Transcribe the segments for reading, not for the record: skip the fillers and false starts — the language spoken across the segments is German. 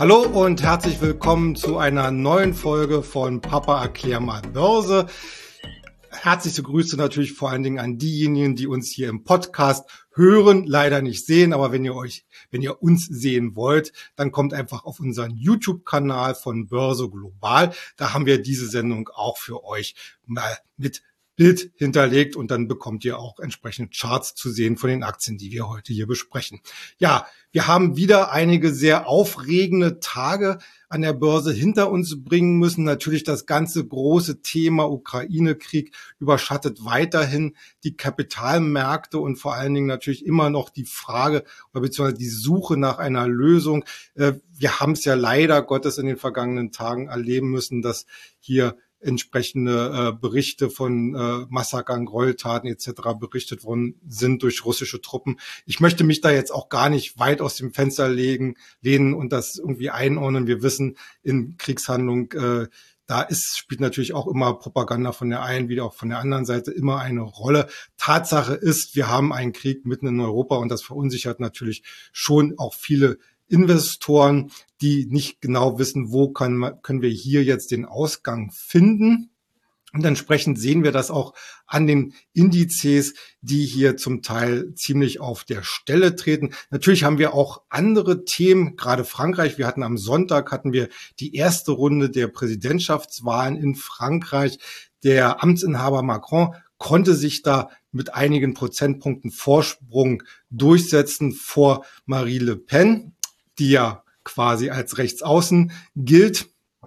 Hallo und herzlich willkommen zu einer neuen Folge von Papa erklär mal Börse. Herzliche Grüße natürlich vor allen Dingen an diejenigen, die uns hier im Podcast hören, leider nicht sehen, aber wenn ihr uns sehen wollt, dann kommt einfach auf unseren YouTube-Kanal von Börse Global. Da haben wir diese Sendung auch für euch mal mit Bild hinterlegt und dann bekommt ihr auch entsprechend Charts zu sehen von den Aktien, die wir heute hier besprechen. Ja, wir haben wieder einige sehr aufregende Tage an der Börse hinter uns bringen müssen. Natürlich das ganze große Thema Ukraine-Krieg überschattet weiterhin die Kapitalmärkte und vor allen Dingen natürlich immer noch die Frage oder beziehungsweise die Suche nach einer Lösung. Wir haben es ja leider Gottes in den vergangenen Tagen erleben müssen, dass hier entsprechende Berichte von Massakern, Gräueltaten etc. berichtet worden sind durch russische Truppen. Ich möchte mich da jetzt auch gar nicht weit aus dem Fenster lehnen und das irgendwie einordnen. Wir wissen, in Kriegshandlung spielt natürlich auch immer Propaganda von der einen wie auch von der anderen Seite immer eine Rolle. Tatsache ist, wir haben einen Krieg mitten in Europa und das verunsichert natürlich schon auch viele Investoren, die nicht genau wissen, wo können wir hier jetzt den Ausgang finden. Und entsprechend sehen wir das auch an den Indizes, die hier zum Teil ziemlich auf der Stelle treten. Natürlich haben wir auch andere Themen, gerade Frankreich. Am Sonntag die erste Runde der Präsidentschaftswahlen in Frankreich. Der Amtsinhaber Macron konnte sich da mit einigen Prozentpunkten Vorsprung durchsetzen vor Marine Le Pen, die ja quasi als Rechtsaußen gilt.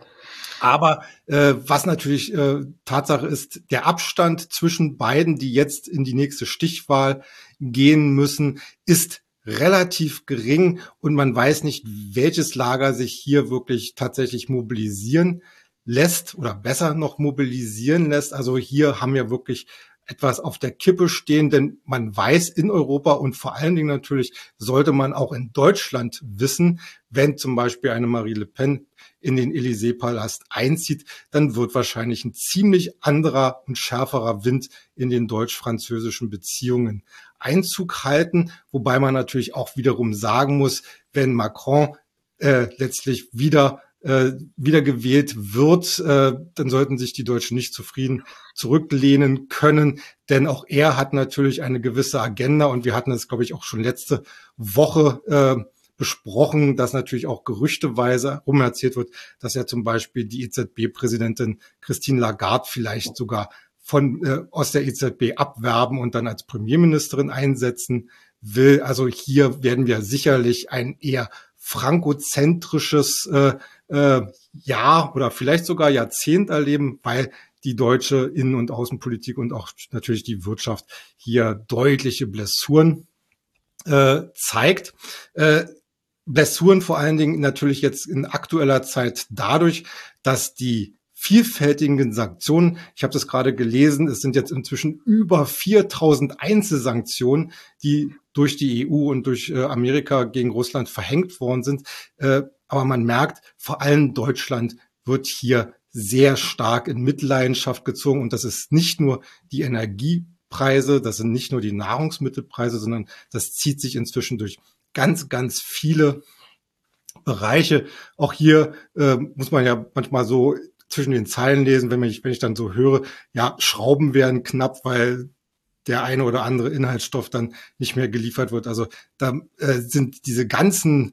Aber was natürlich Tatsache ist, der Abstand zwischen beiden, die jetzt in die nächste Stichwahl gehen müssen, ist relativ gering und man weiß nicht, welches Lager sich hier wirklich tatsächlich mobilisieren lässt oder besser noch mobilisieren lässt. Also hier haben wir wirklich etwas auf der Kippe stehen, denn man weiß in Europa und vor allen Dingen natürlich sollte man auch in Deutschland wissen, wenn zum Beispiel eine Marine Le Pen in den Élysée-Palast einzieht, dann wird wahrscheinlich ein ziemlich anderer und schärferer Wind in den deutsch-französischen Beziehungen Einzug halten, wobei man natürlich auch wiederum sagen muss, wenn Macron letztlich wieder gewählt wird, dann sollten sich die Deutschen nicht zufrieden zurücklehnen können, denn auch er hat natürlich eine gewisse Agenda und wir hatten es, glaube ich, auch schon letzte Woche besprochen, dass natürlich auch gerüchteweise rumerzählt wird, dass ja zum Beispiel die EZB-Präsidentin Christine Lagarde vielleicht sogar aus der EZB abwerben und dann als Premierministerin einsetzen will. Also hier werden wir sicherlich ein eher frankozentrisches Jahr oder vielleicht sogar Jahrzehnt erleben, weil die deutsche Innen- und Außenpolitik und auch natürlich die Wirtschaft hier deutliche Blessuren zeigt. Blessuren vor allen Dingen natürlich jetzt in aktueller Zeit dadurch, dass die vielfältigen Sanktionen, ich habe das gerade gelesen, es sind jetzt inzwischen über 4.000 Einzelsanktionen, die durch die EU und durch Amerika gegen Russland verhängt worden sind. Aber man merkt, vor allem Deutschland wird hier sehr stark in Mitleidenschaft gezogen. Und das ist nicht nur die Energiepreise, das sind nicht nur die Nahrungsmittelpreise, sondern das zieht sich inzwischen durch ganz, ganz viele Bereiche. Auch hier muss man ja manchmal so zwischen den Zeilen lesen, wenn ich dann so höre, ja, Schrauben werden knapp, weil der eine oder andere Inhaltsstoff dann nicht mehr geliefert wird. Also da sind diese ganzen,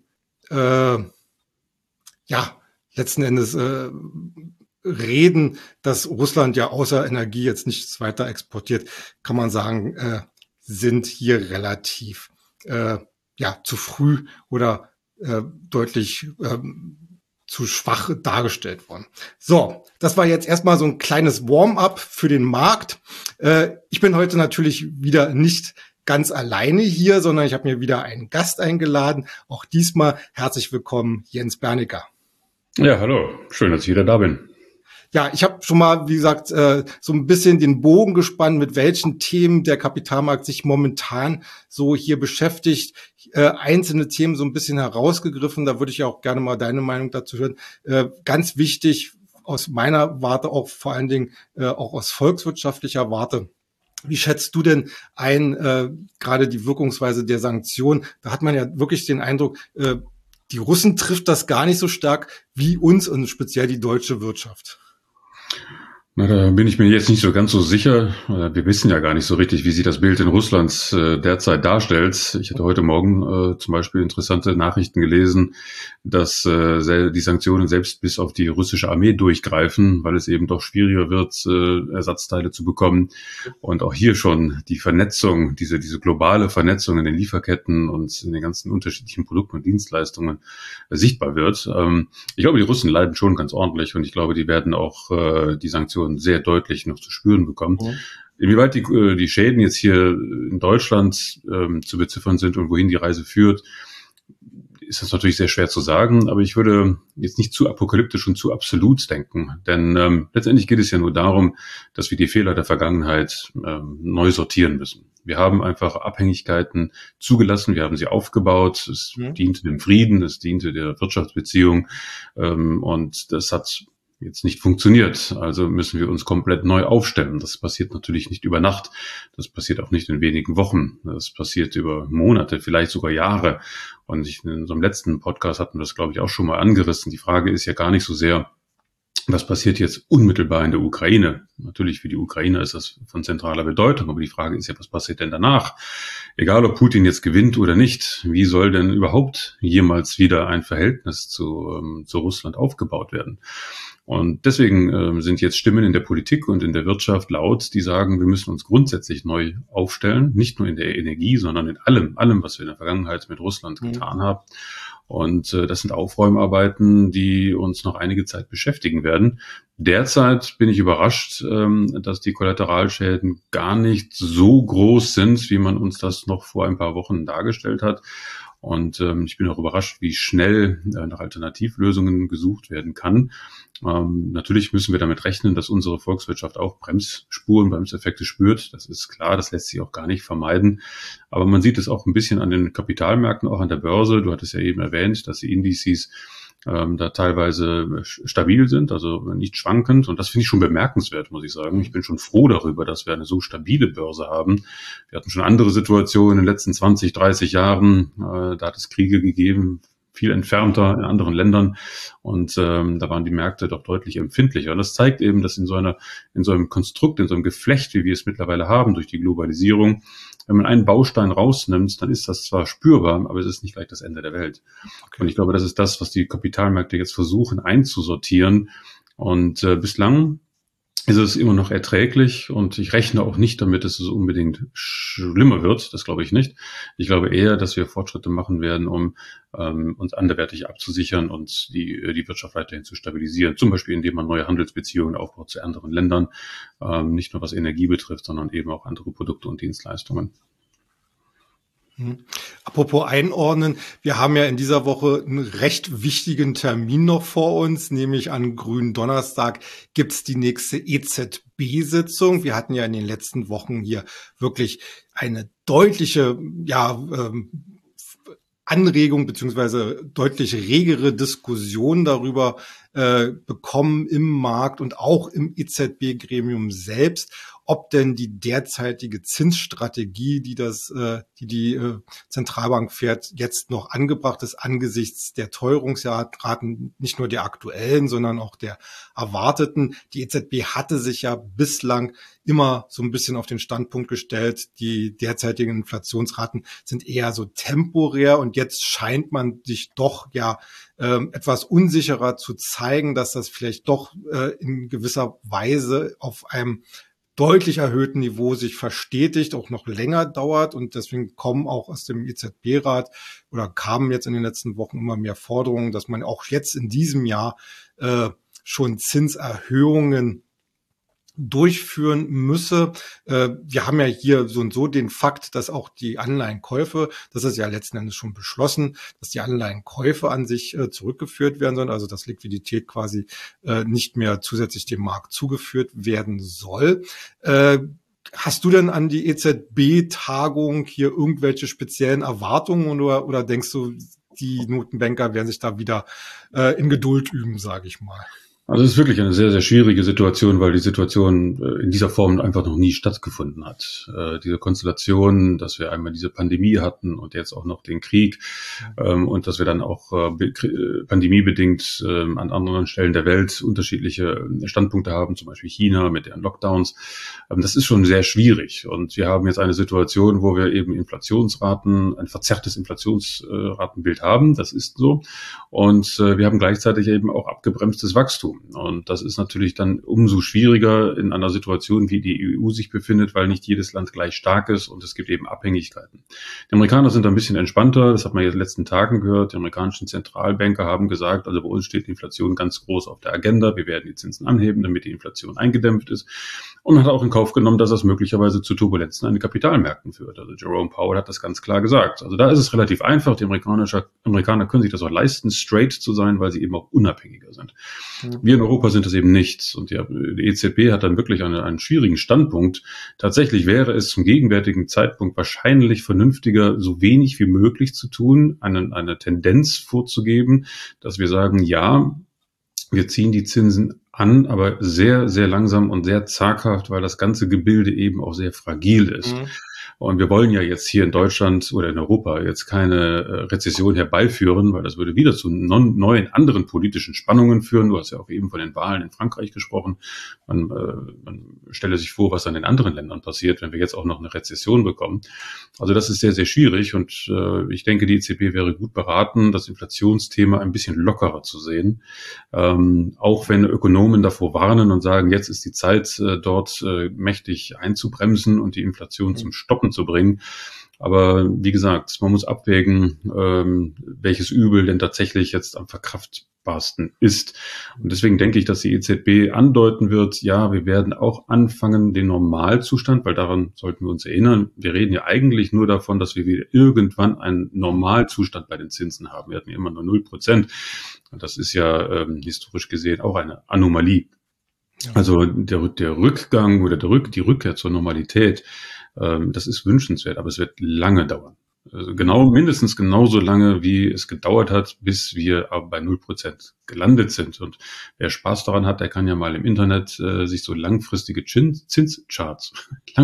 letzten Endes Reden, dass Russland ja außer Energie jetzt nichts weiter exportiert, kann man sagen, sind hier relativ zu früh oder deutlich zu schwach dargestellt worden. So, das war jetzt erstmal so ein kleines Warm-up für den Markt. Ich bin heute natürlich wieder nicht ganz alleine hier, sondern ich habe mir wieder einen Gast eingeladen. Auch diesmal herzlich willkommen, Jens Bernicker. Ja, hallo. Schön, dass ich wieder da bin. Ja, ich habe schon mal, wie gesagt, so ein bisschen den Bogen gespannt, mit welchen Themen der Kapitalmarkt sich momentan so hier beschäftigt. Einzelne Themen so ein bisschen herausgegriffen. Da würde ich auch gerne mal deine Meinung dazu hören. Ganz wichtig aus meiner Warte, auch vor allen Dingen auch aus volkswirtschaftlicher Warte. Wie schätzt du denn ein, gerade die Wirkungsweise der Sanktionen? Da hat man ja wirklich den Eindruck, die Russen trifft das gar nicht so stark wie uns und speziell die deutsche Wirtschaft. Na, da bin ich mir jetzt nicht so ganz so sicher. Wir wissen ja gar nicht so richtig, wie sich das Bild in Russland derzeit darstellt. Ich hatte heute Morgen zum Beispiel interessante Nachrichten gelesen, dass die Sanktionen selbst bis auf die russische Armee durchgreifen, weil es eben doch schwieriger wird, Ersatzteile zu bekommen. Und auch hier schon die Vernetzung, diese globale Vernetzung in den Lieferketten und in den ganzen unterschiedlichen Produkten und Dienstleistungen sichtbar wird. Ich glaube, die Russen leiden schon ganz ordentlich und ich glaube, die werden auch die Sanktionen sehr deutlich noch zu spüren bekommen. Ja. Inwieweit die Schäden jetzt hier in Deutschland zu beziffern sind und wohin die Reise führt, ist das natürlich sehr schwer zu sagen, aber ich würde jetzt nicht zu apokalyptisch und zu absolut denken, denn letztendlich geht es ja nur darum, dass wir die Fehler der Vergangenheit neu sortieren müssen. Wir haben einfach Abhängigkeiten zugelassen, wir haben sie aufgebaut, es diente dem Frieden, es diente der Wirtschaftsbeziehung und das hat jetzt nicht funktioniert. Also müssen wir uns komplett neu aufstellen. Das passiert natürlich nicht über Nacht. Das passiert auch nicht in wenigen Wochen. Das passiert über Monate, vielleicht sogar Jahre. Und in unserem letzten Podcast hatten wir das, glaube ich, auch schon mal angerissen. Die Frage ist ja gar nicht so sehr, was passiert jetzt unmittelbar in der Ukraine? Natürlich für die Ukrainer ist das von zentraler Bedeutung, aber die Frage ist ja, was passiert denn danach? Egal, ob Putin jetzt gewinnt oder nicht, wie soll denn überhaupt jemals wieder ein Verhältnis zu Russland aufgebaut werden? Und deswegen sind jetzt Stimmen in der Politik und in der Wirtschaft laut, die sagen, wir müssen uns grundsätzlich neu aufstellen, nicht nur in der Energie, sondern in allem, was wir in der Vergangenheit mit Russland getan haben. Und das sind Aufräumarbeiten, die uns noch einige Zeit beschäftigen werden. Derzeit bin ich überrascht, dass die Kollateralschäden gar nicht so groß sind, wie man uns das noch vor ein paar Wochen dargestellt hat. Und ich bin auch überrascht, wie schnell nach Alternativlösungen gesucht werden kann. Natürlich müssen wir damit rechnen, dass unsere Volkswirtschaft auch Bremseffekte spürt. Das ist klar, das lässt sich auch gar nicht vermeiden. Aber man sieht es auch ein bisschen an den Kapitalmärkten, auch an der Börse. Du hattest ja eben erwähnt, dass die Indizes da teilweise stabil sind, also nicht schwankend. Und das finde ich schon bemerkenswert, muss ich sagen. Ich bin schon froh darüber, dass wir eine so stabile Börse haben. Wir hatten schon andere Situationen in den letzten 20, 30 Jahren. Da hat es Kriege gegeben, viel entfernter in anderen Ländern. Und da waren die Märkte doch deutlich empfindlicher. Und das zeigt eben, dass in so einem Konstrukt, in so einem Geflecht, wie wir es mittlerweile haben durch die Globalisierung, wenn man einen Baustein rausnimmt, dann ist das zwar spürbar, aber es ist nicht gleich das Ende der Welt. Okay. Und ich glaube, das ist das, was die Kapitalmärkte jetzt versuchen einzusortieren. Und bislang ist es immer noch erträglich und ich rechne auch nicht damit, dass es unbedingt schlimmer wird. Das glaube ich nicht. Ich glaube eher, dass wir Fortschritte machen werden, um uns anderweitig abzusichern und die Wirtschaft weiterhin zu stabilisieren. Zum Beispiel, indem man neue Handelsbeziehungen aufbaut zu anderen Ländern. Nicht nur was Energie betrifft, sondern eben auch andere Produkte und Dienstleistungen. Apropos einordnen, wir haben ja in dieser Woche einen recht wichtigen Termin noch vor uns, nämlich an Gründonnerstag gibt's die nächste EZB-Sitzung. Wir hatten ja in den letzten Wochen hier wirklich eine deutliche Anregung beziehungsweise deutlich regere Diskussion darüber bekommen im Markt und auch im EZB-Gremium selbst, ob denn die derzeitige Zinsstrategie, die die Zentralbank fährt, jetzt noch angebracht ist angesichts der Teuerungsraten, nicht nur der aktuellen, sondern auch der erwarteten. Die EZB hatte sich ja bislang immer so ein bisschen auf den Standpunkt gestellt, die derzeitigen Inflationsraten sind eher so temporär und jetzt scheint man sich doch etwas unsicherer zu zeigen, dass das vielleicht doch in gewisser Weise auf einem deutlich erhöhten Niveau sich verstetigt, auch noch länger dauert und deswegen kommen auch aus dem EZB-Rat oder kamen jetzt in den letzten Wochen immer mehr Forderungen, dass man auch jetzt in diesem Jahr schon Zinserhöhungen durchführen müsse. Wir haben ja hier so und so den Fakt, dass auch die Anleihenkäufe, das ist ja letzten Endes schon beschlossen, dass die Anleihenkäufe an sich zurückgeführt werden sollen, also dass Liquidität quasi nicht mehr zusätzlich dem Markt zugeführt werden soll. Hast du denn an die EZB-Tagung hier irgendwelche speziellen Erwartungen oder denkst du, die Notenbanker werden sich da wieder in Geduld üben, sage ich mal? Also es ist wirklich eine sehr, sehr schwierige Situation, weil die Situation in dieser Form einfach noch nie stattgefunden hat. Diese Konstellation, dass wir einmal diese Pandemie hatten und jetzt auch noch den Krieg und dass wir dann auch pandemiebedingt an anderen Stellen der Welt unterschiedliche Standpunkte haben, zum Beispiel China mit deren Lockdowns. Das ist schon sehr schwierig. Und wir haben jetzt eine Situation, wo wir eben Inflationsraten, ein verzerrtes Inflationsratenbild haben. Das ist so. Und wir haben gleichzeitig eben auch abgebremstes Wachstum. Und das ist natürlich dann umso schwieriger in einer Situation, wie die EU sich befindet, weil nicht jedes Land gleich stark ist und es gibt eben Abhängigkeiten. Die Amerikaner sind ein bisschen entspannter, das hat man jetzt in den letzten Tagen gehört. Die amerikanischen Zentralbanker haben gesagt, also bei uns steht die Inflation ganz groß auf der Agenda. Wir werden die Zinsen anheben, damit die Inflation eingedämpft ist. Und hat auch in Kauf genommen, dass das möglicherweise zu Turbulenzen an den Kapitalmärkten führt. Also Jerome Powell hat das ganz klar gesagt. Also da ist es relativ einfach. Die Amerikaner können sich das auch leisten, straight zu sein, weil sie eben auch unabhängiger sind. Wir in Europa sind es eben nicht. Und die EZB hat dann wirklich einen schwierigen Standpunkt. Tatsächlich wäre es zum gegenwärtigen Zeitpunkt wahrscheinlich vernünftiger, so wenig wie möglich zu tun, eine Tendenz vorzugeben, dass wir sagen, ja, wir ziehen die Zinsen an, aber sehr, sehr langsam und sehr zaghaft, weil das ganze Gebilde eben auch sehr fragil ist. Und wir wollen ja jetzt hier in Deutschland oder in Europa jetzt keine Rezession herbeiführen, weil das würde wieder zu neuen anderen politischen Spannungen führen. Du hast ja auch eben von den Wahlen in Frankreich gesprochen. Man stelle sich vor, was an den anderen Ländern passiert, wenn wir jetzt auch noch eine Rezession bekommen. Also das ist sehr, sehr schwierig und ich denke, die EZB wäre gut beraten, das Inflationsthema ein bisschen lockerer zu sehen. Auch wenn Ökonomen davor warnen und sagen, jetzt ist die Zeit, dort mächtig einzubremsen und die Inflation zum Stoppen zu bringen. Aber wie gesagt, man muss abwägen, welches Übel denn tatsächlich jetzt am verkraftbarsten ist. Und deswegen denke ich, dass die EZB andeuten wird, ja, wir werden auch anfangen, den Normalzustand, weil daran sollten wir uns erinnern, wir reden ja eigentlich nur davon, dass wir wieder irgendwann einen Normalzustand bei den Zinsen haben. Wir hatten ja immer nur 0%. Und das ist ja historisch gesehen auch eine Anomalie. Also der Rückgang oder die Rückkehr zur Normalität, das ist wünschenswert, aber es wird lange dauern. Also mindestens genauso lange, wie es gedauert hat, bis wir bei 0% gelandet sind. Und wer Spaß daran hat, der kann ja mal im Internet sich so langfristige Zinscharts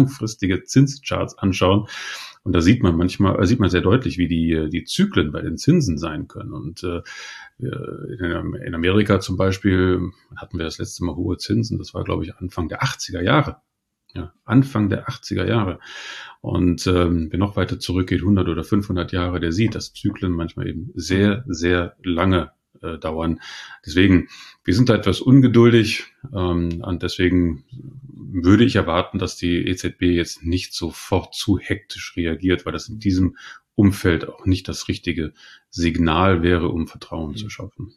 anschauen. Und da sieht man sehr deutlich, wie die Zyklen bei den Zinsen sein können. Und in Amerika zum Beispiel hatten wir das letzte Mal hohe Zinsen. Das war, glaube ich, Anfang der 80er Jahre. Ja, Anfang der 80er Jahre. Und wer noch weiter zurückgeht, 100 oder 500 Jahre, der sieht, dass Zyklen manchmal eben sehr, sehr lange dauern. Deswegen, wir sind da etwas ungeduldig und deswegen würde ich erwarten, dass die EZB jetzt nicht sofort zu hektisch reagiert, weil das in diesem Umfeld auch nicht das richtige Signal wäre, um Vertrauen zu schaffen.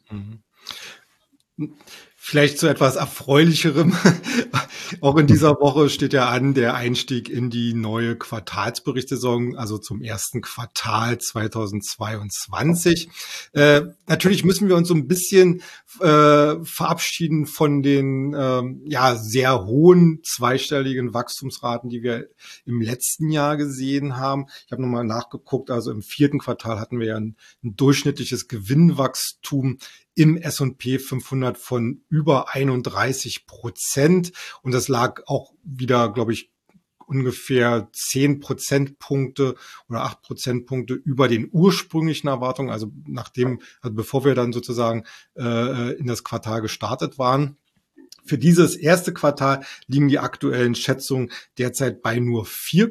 Vielleicht zu etwas Erfreulicherem. Auch in dieser Woche steht ja an der Einstieg in die neue Quartalsberichtssaison, also zum ersten Quartal 2022. Natürlich müssen wir uns so ein bisschen verabschieden von den sehr hohen zweistelligen Wachstumsraten, die wir im letzten Jahr gesehen haben. Ich habe nochmal nachgeguckt, also im vierten Quartal hatten wir ja ein durchschnittliches Gewinnwachstum im S&P 500 von über 31%. Und das lag auch wieder, glaube ich, ungefähr 10 Prozentpunkte oder 8 Prozentpunkte über den ursprünglichen Erwartungen, also bevor wir dann sozusagen in das Quartal gestartet waren. Für dieses erste Quartal liegen die aktuellen Schätzungen derzeit bei nur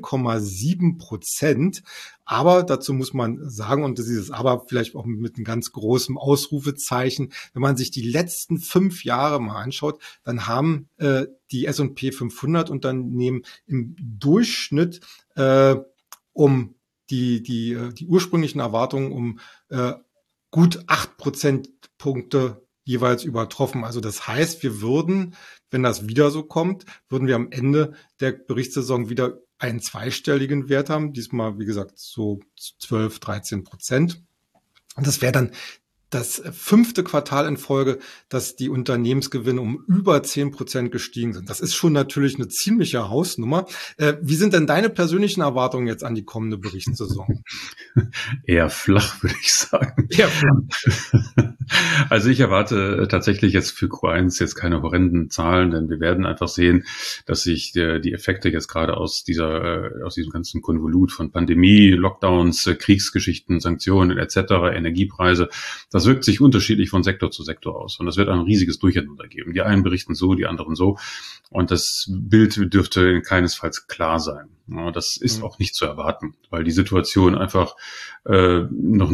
4,7%. Aber dazu muss man sagen, und dieses Aber vielleicht auch mit einem ganz großen Ausrufezeichen, wenn man sich die letzten 5 Jahre mal anschaut, dann haben die S&P 500 Unternehmen im Durchschnitt um die ursprünglichen Erwartungen um gut 8 Prozentpunkte jeweils übertroffen. Also das heißt, wir würden, wenn das wieder so kommt, würden wir am Ende der Berichtssaison wieder einen zweistelligen Wert haben. Diesmal, wie gesagt, so 12, 13%. Und das wäre dann das 5. Quartal in Folge, dass die Unternehmensgewinne um über 10% gestiegen sind. Das ist schon natürlich eine ziemliche Hausnummer. Wie sind denn deine persönlichen Erwartungen jetzt an die kommende Berichtssaison? Eher flach, würde ich sagen. Eher flach. Also ich erwarte tatsächlich jetzt für Q1 jetzt keine horrenden Zahlen, denn wir werden einfach sehen, dass sich die Effekte jetzt gerade aus diesem ganzen Konvolut von Pandemie, Lockdowns, Kriegsgeschichten, Sanktionen etc., Energiepreise, das wirkt sich unterschiedlich von Sektor zu Sektor aus. Und das wird ein riesiges Durcheinander geben. Die einen berichten so, die anderen so. Und das Bild dürfte keinesfalls klar sein. Ja, das ist auch nicht zu erwarten, weil die Situation einfach es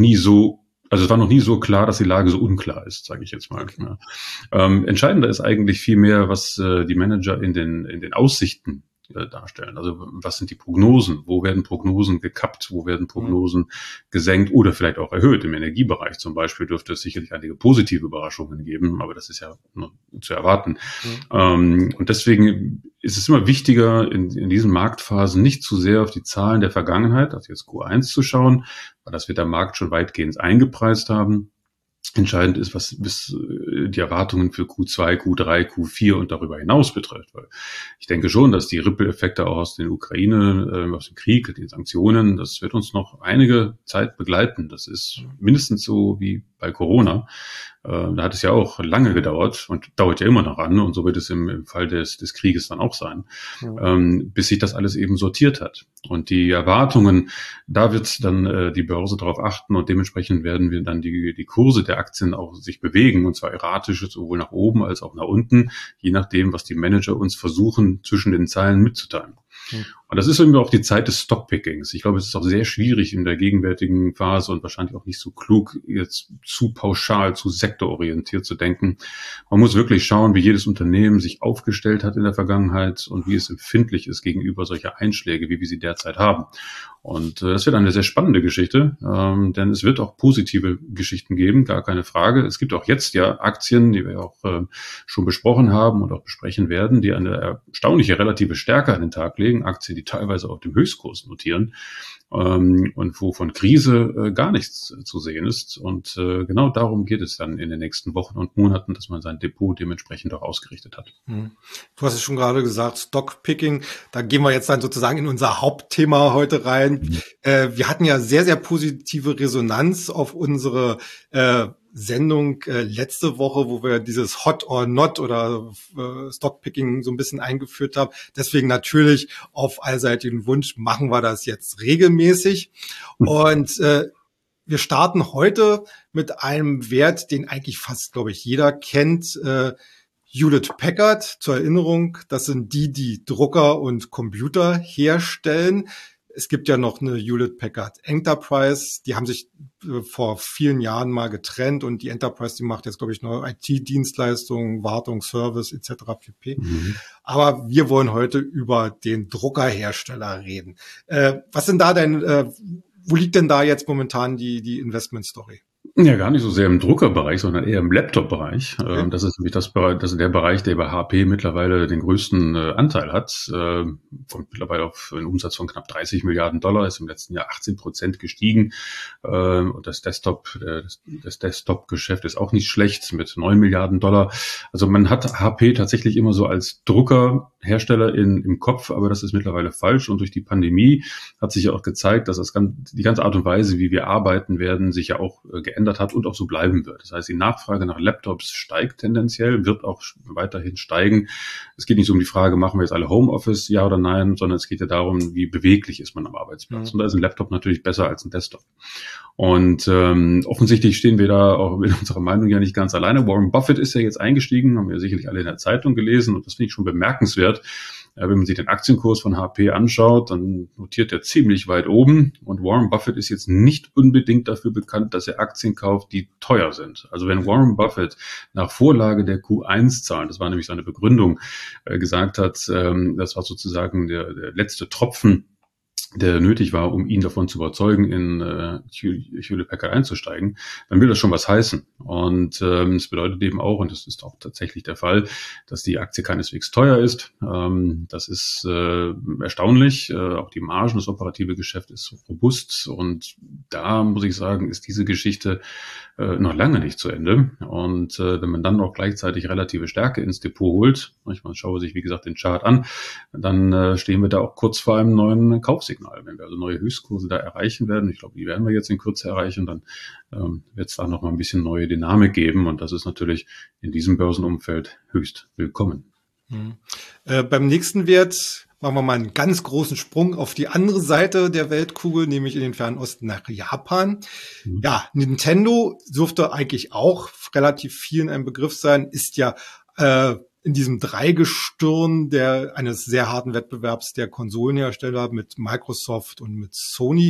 war noch nie so klar, dass die Lage so unklar ist, sage ich jetzt mal. Okay. Ja. Entscheidender ist eigentlich viel mehr, was die Manager in den Aussichten darstellen. Also was sind die Prognosen? Wo werden Prognosen gekappt? Wo werden Prognosen gesenkt oder vielleicht auch erhöht? Im Energiebereich zum Beispiel dürfte es sicherlich einige positive Überraschungen geben, aber das ist ja nur zu erwarten. Und deswegen ist es immer wichtiger, in diesen Marktphasen nicht zu sehr auf die Zahlen der Vergangenheit, also jetzt Q1 zu schauen, weil das wird der Markt schon weitgehend eingepreist haben. Entscheidend ist, was die Erwartungen für Q2, Q3, Q4 und darüber hinaus betrifft. Weil ich denke schon, dass die Ripple-Effekte auch aus der Ukraine, aus dem Krieg, den Sanktionen, das wird uns noch einige Zeit begleiten. Das ist mindestens so wie bei Corona. Da hat es ja auch lange gedauert und dauert ja immer noch an. Und so wird es im Fall des Krieges dann auch sein, bis sich das alles eben sortiert hat. Und die Erwartungen, da wird dann die Börse darauf achten und dementsprechend werden wir dann die Kurse der Aktien auch sich bewegen, und zwar erratisch, sowohl nach oben als auch nach unten, je nachdem, was die Manager uns versuchen, zwischen den Zeilen mitzuteilen. Und das ist irgendwie auch die Zeit des Stockpickings. Ich glaube, es ist auch sehr schwierig in der gegenwärtigen Phase und wahrscheinlich auch nicht so klug, jetzt zu pauschal, zu sektororientiert zu denken. Man muss wirklich schauen, wie jedes Unternehmen sich aufgestellt hat in der Vergangenheit und wie es empfindlich ist gegenüber solcher Einschläge, wie wir sie derzeit haben. Und das wird eine sehr spannende Geschichte, denn es wird auch positive Geschichten geben, gar keine Frage. Es gibt auch jetzt ja Aktien, die wir auch schon besprochen haben und auch besprechen werden, die eine erstaunliche relative Stärke an den Tag legen. Aktien, die teilweise auf dem Höchstkurs notieren und wo von Krise gar nichts zu sehen ist. Und genau darum geht es dann in den nächsten Wochen und Monaten, dass man sein Depot dementsprechend auch ausgerichtet hat. Du hast es schon gerade gesagt, Stockpicking. Da gehen wir jetzt dann sozusagen in unser Hauptthema heute rein. Wir hatten ja sehr, sehr positive Resonanz auf unsere Sendung letzte Woche, wo wir dieses Hot or Not oder Stockpicking so ein bisschen eingeführt haben. Deswegen natürlich auf allseitigen Wunsch machen wir das jetzt regelmäßig. Und wir starten heute mit einem Wert, den eigentlich fast, glaube ich, jeder kennt. Hewlett-Packard, zur Erinnerung, das sind die Drucker und Computer herstellen. Es gibt ja noch eine Hewlett-Packard Enterprise, die haben sich vor vielen Jahren mal getrennt und die Enterprise, die macht jetzt, glaube ich, neue IT-Dienstleistungen, Wartung, Service etc. pp. Aber wir wollen heute über den Druckerhersteller reden. Was sind da denn, wo liegt denn da jetzt momentan die Investment-Story? Ja, gar nicht so sehr im Druckerbereich, sondern eher im Laptop-Bereich. Okay. Das ist nämlich das ist der Bereich, der bei HP mittlerweile den größten Anteil hat. Kommt mittlerweile auf einen Umsatz von knapp 30 Milliarden $, ist im letzten Jahr 18% gestiegen. Und das Desktop-Geschäft ist auch nicht schlecht mit 9 Milliarden $. Also man hat HP tatsächlich immer so als Druckerhersteller im Kopf, aber das ist mittlerweile falsch. Und durch die Pandemie hat sich ja auch gezeigt, dass die ganze Art und Weise, wie wir arbeiten werden, sich ja auch geändert hat und auch so bleiben wird. Das heißt, die Nachfrage nach Laptops steigt tendenziell, wird auch weiterhin steigen. Es geht nicht so um die Frage, machen wir jetzt alle Homeoffice, ja oder nein, sondern es geht ja darum, wie beweglich ist man am Arbeitsplatz. Und da ist ein Laptop natürlich besser als ein Desktop. Und offensichtlich stehen wir da auch in unserer Meinung ja nicht ganz alleine. Warren Buffett ist ja jetzt eingestiegen, haben wir sicherlich alle in der Zeitung gelesen, und das finde ich schon bemerkenswert. Wenn man sich den Aktienkurs von HP anschaut, dann notiert er ziemlich weit oben. Und Warren Buffett ist jetzt nicht unbedingt dafür bekannt, dass er Aktien kauft, die teuer sind. Also wenn Warren Buffett nach Vorlage der Q1-Zahlen, das war nämlich seine Begründung, gesagt hat, das war sozusagen der letzte Tropfen, der nötig war, um ihn davon zu überzeugen, in Hewlett-Packard einzusteigen, dann will das schon was heißen. Und es bedeutet eben auch, und das ist auch tatsächlich der Fall, dass die Aktie keineswegs teuer ist. Das ist erstaunlich. Auch die Margen, das operative Geschäft ist robust. Und da muss ich sagen, ist diese Geschichte noch lange nicht zu Ende. Und wenn man dann noch gleichzeitig relative Stärke ins Depot holt, man schaue sich, wie gesagt, den Chart an, dann stehen wir da auch kurz vor einem neuen Kaufsignal. Wenn wir also neue Höchstkurse da erreichen werden, ich glaube, die werden wir jetzt in Kürze erreichen, dann wird es da noch mal ein bisschen neue Dynamik geben. Und das ist natürlich in diesem Börsenumfeld höchst willkommen. Beim nächsten Wert machen wir mal einen ganz großen Sprung auf die andere Seite der Weltkugel, nämlich in den Fernen Osten nach Japan. Ja, Nintendo dürfte eigentlich auch relativ vielen ein Begriff sein, ist ja in diesem Dreigestirn eines sehr harten Wettbewerbs der Konsolenhersteller mit Microsoft und mit Sony.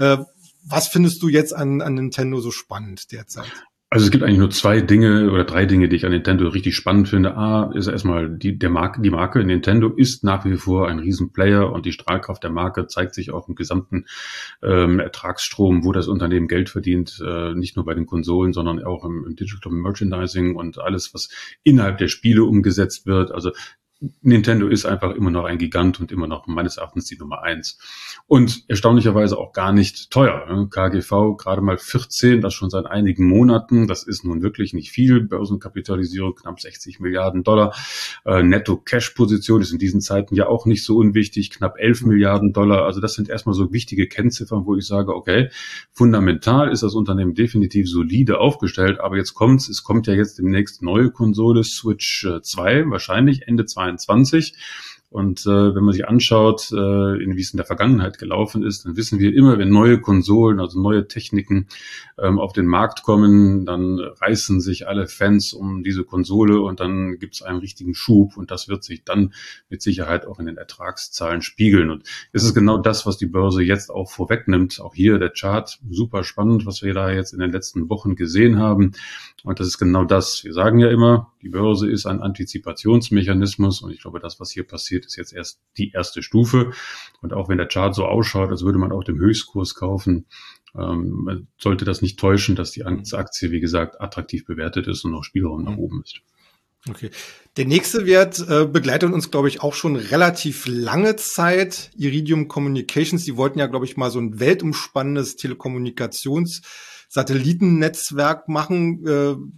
Was findest du jetzt an Nintendo so spannend derzeit? Also es gibt eigentlich nur zwei Dinge oder drei Dinge, die ich an Nintendo richtig spannend finde. A, ist erstmal die Marke. Nintendo ist nach wie vor ein Riesenplayer und die Strahlkraft der Marke zeigt sich auch im gesamten Ertragsstrom, wo das Unternehmen Geld verdient, nicht nur bei den Konsolen, sondern auch im Digital Merchandising und alles, was innerhalb der Spiele umgesetzt wird. Also Nintendo ist einfach immer noch ein Gigant und immer noch meines Erachtens die Nummer 1. Und erstaunlicherweise auch gar nicht teuer. KGV gerade mal 14, das schon seit einigen Monaten. Das ist nun wirklich nicht viel. Börsenkapitalisierung knapp 60 Milliarden Dollar. Netto-Cash-Position ist in diesen Zeiten ja auch nicht so unwichtig. Knapp 11 Milliarden Dollar. Also das sind erstmal so wichtige Kennziffern, wo ich sage, okay, fundamental ist das Unternehmen definitiv solide aufgestellt. Aber jetzt kommt's. Es kommt ja jetzt demnächst neue Konsole, Switch 2, wahrscheinlich Ende 2022. Und wenn man sich anschaut, wie es in der Vergangenheit gelaufen ist, dann wissen wir immer, wenn neue Konsolen, also neue Techniken auf den Markt kommen, dann reißen sich alle Fans um diese Konsole und dann gibt es einen richtigen Schub und das wird sich dann mit Sicherheit auch in den Ertragszahlen spiegeln. Und es ist genau das, was die Börse jetzt auch vorwegnimmt. Auch hier der Chart, super spannend, was wir da jetzt in den letzten Wochen gesehen haben. Und das ist genau das. Wir sagen ja immer, die Börse ist ein Antizipationsmechanismus und ich glaube, das, was hier passiert, ist jetzt erst die erste Stufe. Und auch wenn der Chart so ausschaut, als würde man auf dem Höchstkurs kaufen, sollte das nicht täuschen, dass die Aktie, wie gesagt, attraktiv bewertet ist und noch Spielraum nach oben ist. Okay. Der nächste Wert begleitet uns, glaube ich, auch schon relativ lange Zeit. Iridium Communications, die wollten ja, glaube ich, mal so ein weltumspannendes Telekommunikations-Satellitennetzwerk machen.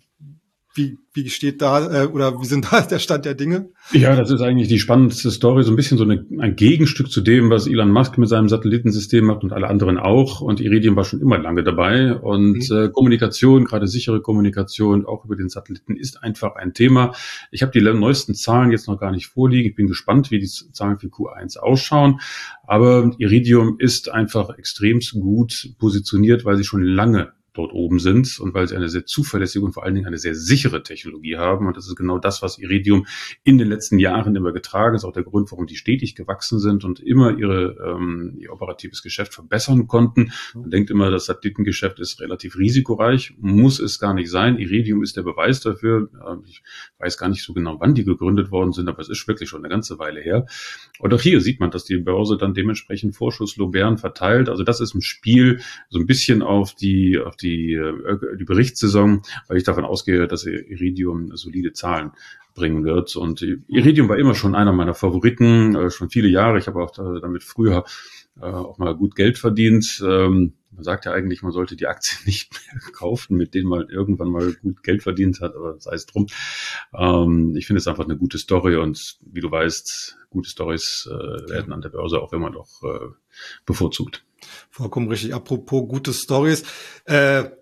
Wie steht da oder wie sind da der Stand der Dinge? Ja, das ist eigentlich die spannendste Story, so ein bisschen so ein Gegenstück zu dem, was Elon Musk mit seinem Satellitensystem macht und alle anderen auch. Und Iridium war schon immer lange dabei. Und Kommunikation, gerade sichere Kommunikation, auch über den Satelliten, ist einfach ein Thema. Ich habe die neuesten Zahlen jetzt noch gar nicht vorliegen. Ich bin gespannt, wie die Zahlen für Q1 ausschauen. Aber Iridium ist einfach extremst gut positioniert, weil sie schon lange dort oben sind und weil sie eine sehr zuverlässige und vor allen Dingen eine sehr sichere Technologie haben. Und das ist genau das, was Iridium in den letzten Jahren immer getragen ist. Auch der Grund, warum die stetig gewachsen sind und immer ihr operatives Geschäft verbessern konnten. Man denkt immer, das Satellitengeschäft ist relativ risikoreich. Muss es gar nicht sein. Iridium ist der Beweis dafür. Ich weiß gar nicht so genau, wann die gegründet worden sind, aber es ist wirklich schon eine ganze Weile her. Und auch hier sieht man, dass die Börse dann dementsprechend Vorschusslorbeeren verteilt. Also das ist ein Spiel so ein bisschen auf die Berichtssaison, weil ich davon ausgehe, dass Iridium solide Zahlen bringen wird. Und Iridium war immer schon einer meiner Favoriten, schon viele Jahre. Ich habe auch damit früher auch mal gut Geld verdient. Man sagt ja eigentlich, man sollte die Aktien nicht mehr kaufen, mit denen man irgendwann mal gut Geld verdient hat, aber sei es drum. Ich finde es einfach eine gute Story und wie du weißt, gute Stories werden an der Börse auch immer noch bevorzugt. Vollkommen richtig. Apropos gute Stories. Der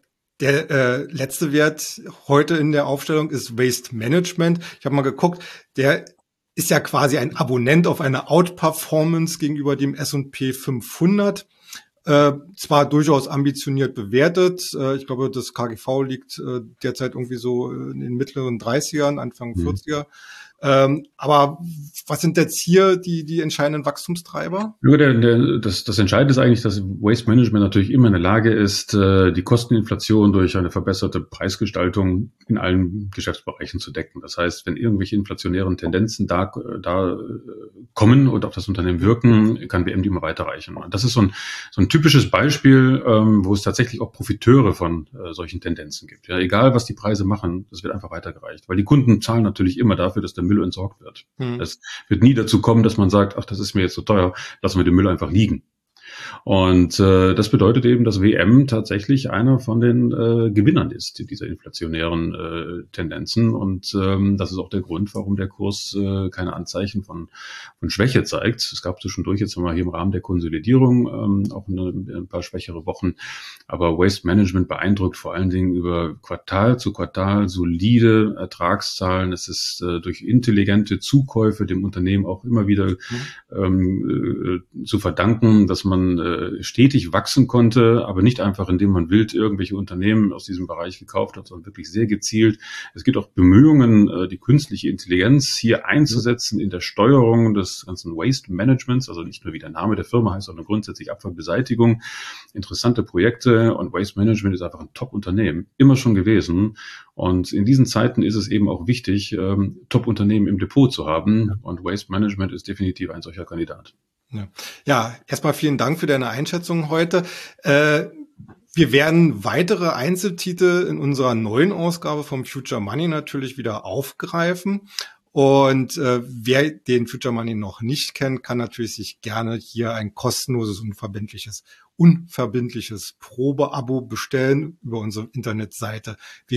letzte Wert heute in der Aufstellung ist Waste Management. Ich habe mal geguckt, der ist ja quasi ein Abonnent auf eine Outperformance gegenüber dem S&P 500. Zwar durchaus ambitioniert bewertet. Ich glaube, das KGV liegt derzeit irgendwie so in den mittleren 30ern, Anfang 40er. Aber was sind jetzt hier die entscheidenden Wachstumstreiber? Nur das Entscheidende ist eigentlich, dass Waste Management natürlich immer in der Lage ist, die Kosteninflation durch eine verbesserte Preisgestaltung in allen Geschäftsbereichen zu decken. Das heißt, wenn irgendwelche inflationären Tendenzen da kommen und auf das Unternehmen wirken, kann WM die immer weiterreichen. Und das ist so ein typisches Beispiel, wo es tatsächlich auch Profiteure von solchen Tendenzen gibt. Ja, egal, was die Preise machen, das wird einfach weitergereicht. Weil die Kunden zahlen natürlich immer dafür, dass der Müll entsorgt wird. Es wird nie dazu kommen, dass man sagt, ach, das ist mir jetzt so teuer, lassen wir den Müll einfach liegen. Und das bedeutet eben, dass WM tatsächlich einer von den Gewinnern ist dieser inflationären Tendenzen. Und das ist auch der Grund, warum der Kurs keine Anzeichen von Schwäche zeigt. Es gab zwischendurch jetzt mal hier im Rahmen der Konsolidierung auch ein paar schwächere Wochen. Aber Waste Management beeindruckt vor allen Dingen über Quartal zu Quartal solide Ertragszahlen. Es ist durch intelligente Zukäufe dem Unternehmen auch immer wieder zu verdanken, dass man stetig wachsen konnte, aber nicht einfach, indem man wild irgendwelche Unternehmen aus diesem Bereich gekauft hat, sondern wirklich sehr gezielt. Es gibt auch Bemühungen, die künstliche Intelligenz hier einzusetzen in der Steuerung des ganzen Waste Managements, also nicht nur wie der Name der Firma heißt, sondern grundsätzlich Abfallbeseitigung. Interessante Projekte, und Waste Management ist einfach ein Top-Unternehmen, immer schon gewesen. Und in diesen Zeiten ist es eben auch wichtig, Top-Unternehmen im Depot zu haben. Und Waste Management ist definitiv ein solcher Kandidat. Ja, erstmal vielen Dank für deine Einschätzung heute. Wir werden weitere Einzeltitel in unserer neuen Ausgabe vom Future Money natürlich wieder aufgreifen. Und wer den Future Money noch nicht kennt, kann natürlich sich gerne hier ein kostenloses und unverbindliches Probeabo bestellen über unsere Internetseite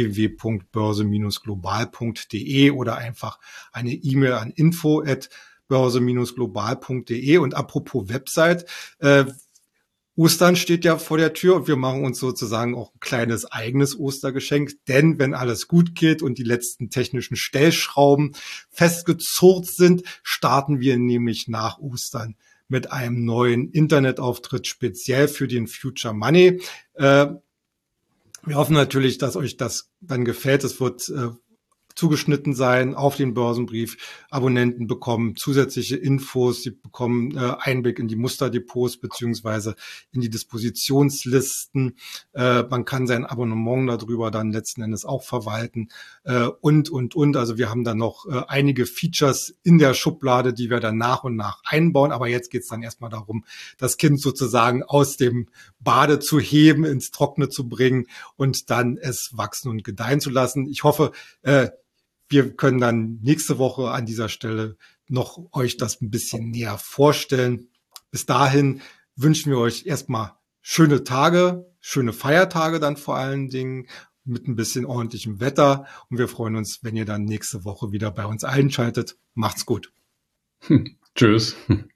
www.börse-global.de oder einfach eine E-Mail an info@börse-global.de. Und apropos Website, Ostern steht ja vor der Tür und wir machen uns sozusagen auch ein kleines eigenes Ostergeschenk, denn wenn alles gut geht und die letzten technischen Stellschrauben festgezurrt sind, starten wir nämlich nach Ostern mit einem neuen Internetauftritt speziell für den Future Money. Wir hoffen natürlich, dass euch das dann gefällt. Es wird zugeschnitten sein auf den Börsenbrief. Abonnenten bekommen zusätzliche Infos, sie bekommen Einblick in die Musterdepots beziehungsweise in die Dispositionslisten. Man kann sein Abonnement darüber dann letzten Endes auch verwalten und. Also wir haben dann noch einige Features in der Schublade, die wir dann nach und nach einbauen. Aber jetzt geht es dann erstmal darum, das Kind sozusagen aus dem Bade zu heben, ins Trockene zu bringen und dann es wachsen und gedeihen zu lassen. Ich hoffe, wir können dann nächste Woche an dieser Stelle noch euch das ein bisschen näher vorstellen. Bis dahin wünschen wir euch erstmal schöne Tage, schöne Feiertage dann vor allen Dingen mit ein bisschen ordentlichem Wetter. Und wir freuen uns, wenn ihr dann nächste Woche wieder bei uns einschaltet. Macht's gut. Tschüss.